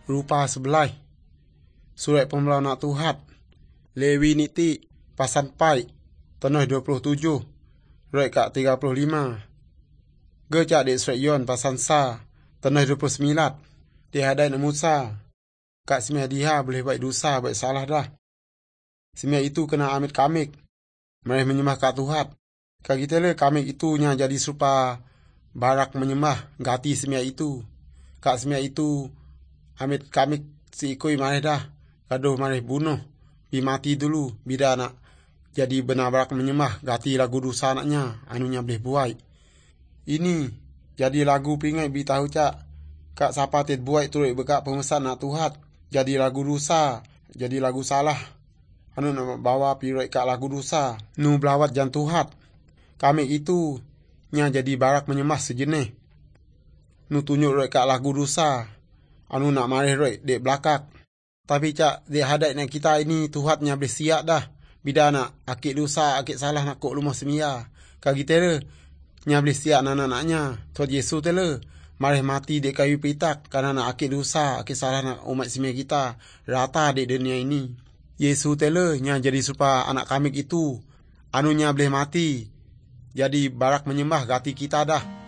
rupa sebelah. Surat Pembelau nak Tuhan. Lewi niti pasan pai. Tanah 27. Roy kak 35. Gecak di surat Yon pasan sa. Tanah 29. Dihadai na Musa. Kak semia dia boleh baik dosa, baik salah dah. Semia itu kena amit kamik. Mereka menyembah kak Tuhan. Kak kita le kamik itu nya jadi serupa barak menyembah gati semia itu. Kak semia itu amit kamik si ikui mareh dah. Kaduh mareh bunuh. Bi mati dulu. Bida nak jadi benar barak menyembah gati lagu dosa anaknya. Anunya boleh buai. Ini jadi lagu peringat bi tahu cak. Kak siapa tit buai turut bekak pemesan nak Tuhan. Jadi lagu dosa. Jadi lagu salah. Anu nak bawa pirai kak lagu dosa. Nu belawat jan Tuhan. Kami itu nya jadi barak menyembah sejenis. Nu tunjuk roi kak lagu dosa. Anu nak marih roi dek belakang. Tapi cak dek hadai nak kita ini Tuhan nya boleh siap dah. Bida nak akik dosa, akik salah nak kok lumah semia. Kak kita le nya boleh siap anak-anaknya. Tuhan Yesus te le marih mati dek kayu pitak. Karena nak akik dosa, akik salah nak umat semia kita. Rata dek dunia ini. Yesus te le nya jadi supaya anak kamik itu. Anunya boleh mati. Jadi barak menyembah gati kita dah.